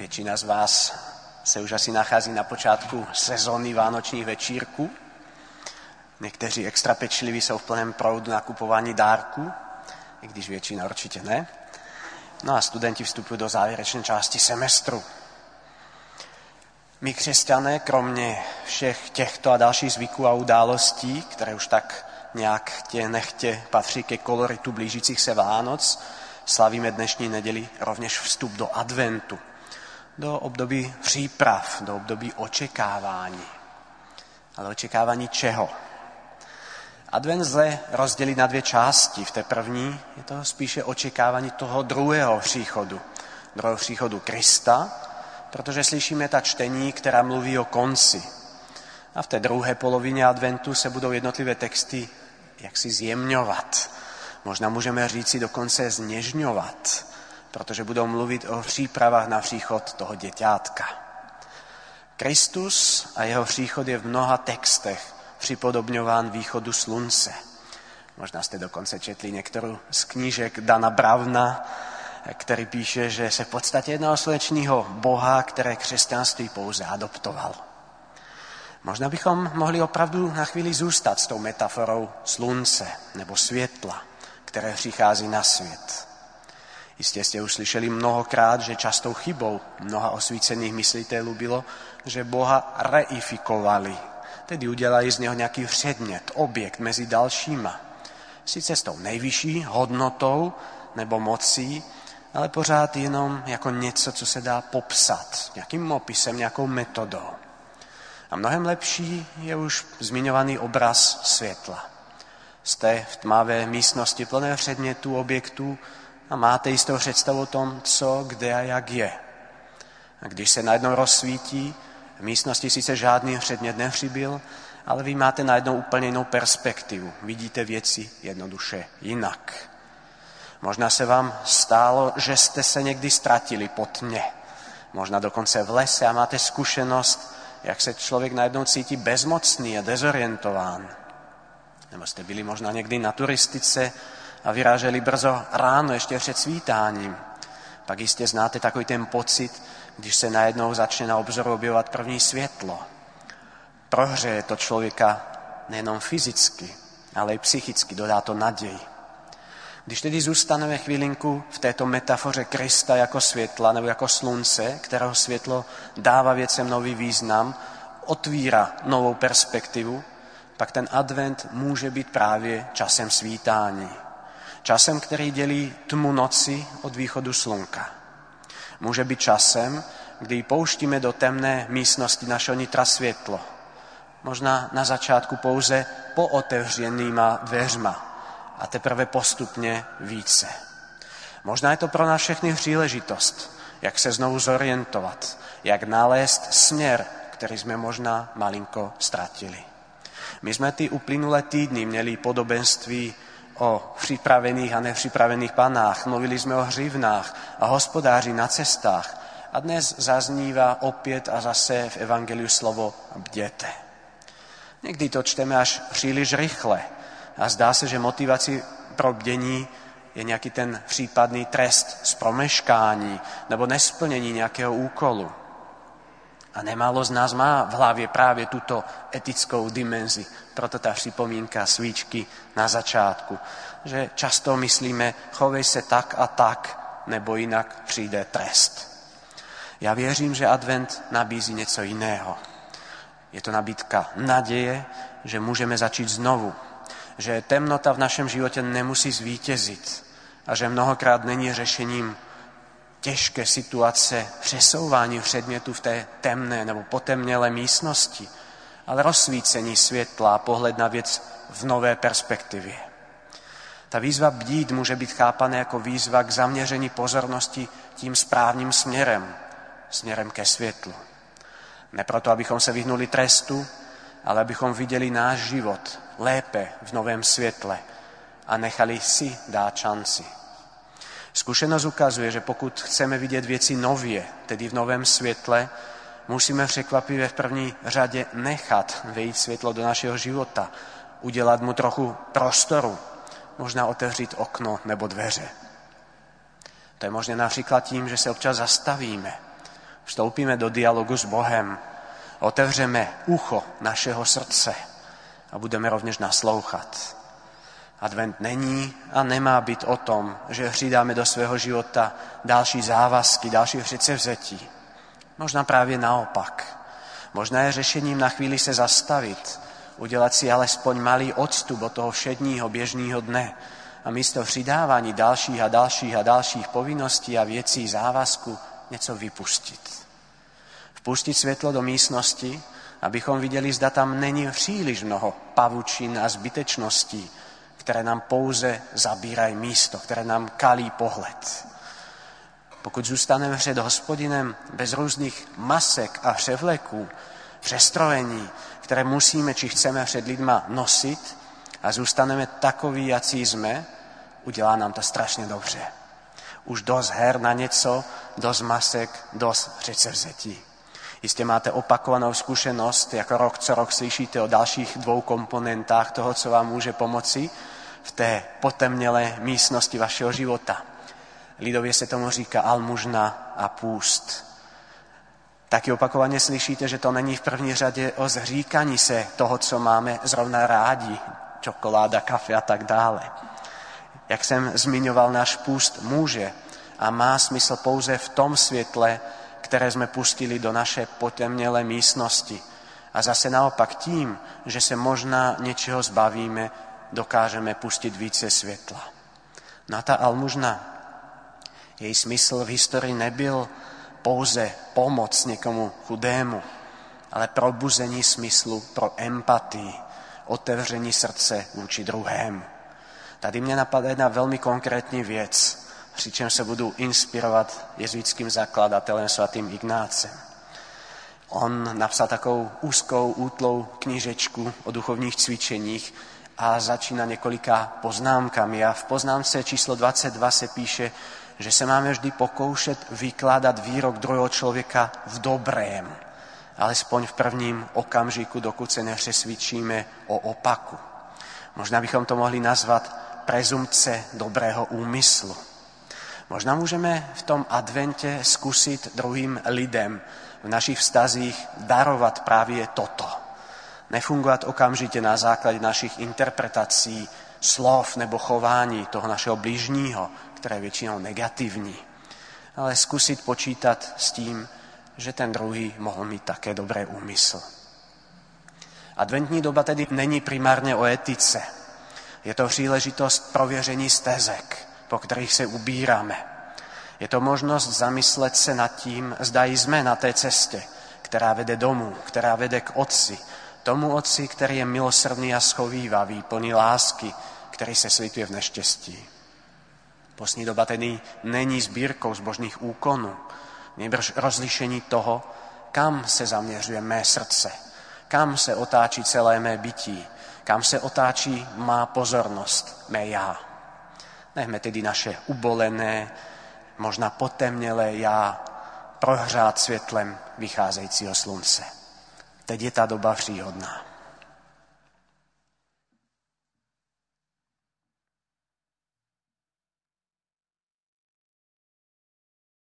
Většina z vás se už asi nachází na počátku sezóny vánočních večírků. Někteří extra pečliví jsou v plném proudu nakupování dárků, i když většina určitě ne. No a studenti vstupují do závěrečné části semestru. My křesťané, kromě všech těchto a dalších zvyků a událostí, které už tak nějak chtě nechtě patří ke koloritu blížících se Vánoc, slavíme dnešní neděli rovněž vstup do adventu, do období příprav, do období očekávání. Ale očekávání čeho? Advent lze rozdělit na dvě části. V té první je to spíše očekávání toho druhého příchodu Krista, protože slyšíme ta čtení, která mluví o konci. A v té druhé polovině adventu se budou jednotlivé texty jaksi zjemňovat. Možná můžeme říci dokonce zněžňovat, protože budou mluvit o přípravách na příchod toho děťátka. Kristus a jeho příchod je v mnoha textech připodobňován východu slunce. Možná jste dokonce četli některou z knížek Dana Browna, který píše, že se v podstatě jedná o slunečního boha, které křesťanství pouze adoptoval. Možná bychom mohli opravdu na chvíli zůstat s tou metaforou slunce nebo světla, které přichází na svět. Jistě jste už slyšeli mnohokrát, že častou chybou mnoha osvícených myslitelů bylo, že Boha reifikovali, tedy udělali z něho nějaký předmět, objekt mezi dalšíma. Sice s tou nejvyšší hodnotou nebo mocí, ale pořád jenom jako něco, co se dá popsat, nějakým opisem, nějakou metodou. A mnohem lepší je už zmiňovaný obraz světla. Jste v tmavé místnosti plné předmětů, objektů a máte jistou představu o tom, co, kde a jak je. A když se najednou rozsvítí, v místnosti sice žádný předmět nepřibyl, ale vy máte najednou úplně jinou perspektivu. Vidíte věci jednoduše jinak. Možná se vám stálo, že jste se někdy ztratili po tmě. Možná dokonce v lese a máte zkušenost, jak se člověk najednou cítí bezmocný a dezorientován. Nebo jste byli možná někdy na turistice a vyráželi brzo ráno ještě před svítáním. Pak jistě znáte takový ten pocit, když se najednou začne na obzoru objevovat první světlo. Prohřeje to člověka nejenom fyzicky, ale i psychicky, dodá to naději. Když tedy zůstaneme chvilinku v této metafoře Krista jako světla nebo jako slunce, kterého světlo dává věcem nový význam, otvírá novou perspektivu, pak ten advent může být právě časem svítání. Časem, který dělí tmu noci od východu slunka. Může být časem, kdy pouštíme do temné místnosti našeho nitra světlo. Možná na začátku pouze pootevřenýma dveřma a teprve postupně více. Možná je to pro nás všechny příležitost, jak se znovu zorientovat, jak nalézt směr, který jsme možná malinko ztratili. My jsme ty uplynulé týdny měli podobenství o připravených a nepřipravených panách, mluvili jsme o hřivnách a hospodáři na cestách a dnes zaznívá opět a zase v evangeliu slovo bděte. Někdy to čteme až příliš rychle a zdá se, že motivací pro bdění je nějaký ten případný trest z promeškání nebo nesplnění nějakého úkolu. A nemálo z nás má v hlavě právě tuto etickou dimenzi. Proto ta připomínka svíčky na začátku. Že často myslíme, chovej se tak a tak, nebo jinak přijde trest. Já věřím, že advent nabízí něco jiného. Je to nabídka naděje, že můžeme začít znovu. Že temnota v našem životě nemusí zvítězit. A že mnohokrát není řešením těžké situace přesouvání předmětů v té temné nebo potemnělé místnosti, ale rozsvícení světla a pohled na věc v nové perspektivě. Ta výzva bdít může být chápaná jako výzva k zaměření pozornosti tím správným směrem ke světlu. Ne proto, abychom se vyhnuli trestu, ale abychom viděli náš život lépe v novém světle a nechali si dát šanci. Zkušenost ukazuje, že pokud chceme vidět věci nově, tedy v novém světle, musíme překvapivě v první řadě nechat vejít světlo do našeho života, udělat mu trochu prostoru, možná otevřít okno nebo dveře. To je možné například tím, že se občas zastavíme, Vstoupíme do dialogu s Bohem, otevřeme ucho našeho srdce a budeme rovněž naslouchat. Advent není a nemá být o tom, že přidáme do svého života další závazky, další předsevzetí. Možná právě naopak. Možná je řešením na chvíli se zastavit, udělat si alespoň malý odstup od toho všedního běžného dne a místo přidávání dalších a dalších a dalších povinností a věcí závazku něco vypustit. Vpustit světlo do místnosti, abychom viděli, zda tam není příliš mnoho pavučin a zbytečností, které nám pouze zabírají místo, které nám kalí pohled. Pokud zůstaneme před Hospodinem bez různých masek a převleků, přestrojení, které musíme či chceme před lidma nosit a zůstaneme takoví, jací jsme, udělá nám to strašně dobře. Už dost her na něco, dost masek, dost předsevzetí. Jistě máte opakovanou zkušenost, jako rok co rok slyšíte o dalších 2 komponentách toho, co vám může pomoci v té potemnělé místnosti vašeho života. Lidově se tomu říká almužna a půst. Taky opakovaně slyšíte, že to není v první řadě o zříkání se toho, co máme zrovna rádi, čokoláda, kafe a tak dále. Jak jsem zmiňoval, náš půst může a má smysl pouze v tom světle, které jsme pustili do naše potemnělé místnosti. A zase naopak tím, že se možná něčeho zbavíme, dokážeme pustit více světla. No a ta almužna, její smysl v historii nebyl pouze pomoc někomu chudému, ale probuzení smyslu pro empatii, otevření srdce vůči druhému. Tady mě napadá jedna velmi konkrétní věc, přičem se budu inspirovat jezuitským zakladatelem svatým Ignácem. On napsal takovou úzkou, útlou knížečku o duchovních cvičeních a začíná několika poznámkami. A v poznámce číslo 22 se píše, že se máme vždy pokoušet vykládat výrok druhého člověka v dobrém, alespoň v prvním okamžiku, dokud se nepřesvědčíme o opaku. Možná bychom to mohli nazvat prezumpce dobrého úmyslu. Možná můžeme v tom adventě zkusit druhým lidem v našich vztazích darovat právě toto. Nefungovat okamžitě na základě našich interpretací, slov nebo chování toho našeho bližního, které je většinou negativní, ale zkusit počítat s tím, že ten druhý mohl mít také dobré úmysl. Adventní doba tedy není primárně o etice. Je to příležitost prověření stezek, po kterých se ubíráme. Je to možnost zamyslet se nad tím, zda jsme na té cestě, která vede domů, která vede k Otci. Tomu Otci, který je milosrdný a schovívavý, plný lásky, který se slituje v neštěstí. Postní doba tedy není sbírkou zbožných úkonů, nýbrž rozlišení toho, kam se zaměřuje mé srdce, kam se otáčí celé mé bytí, kam se otáčí má pozornost, mé já. Nechme tedy naše ubolené, možná potemnělé já prohřát světlem vycházejícího slunce. Teď je ta doba příhodná.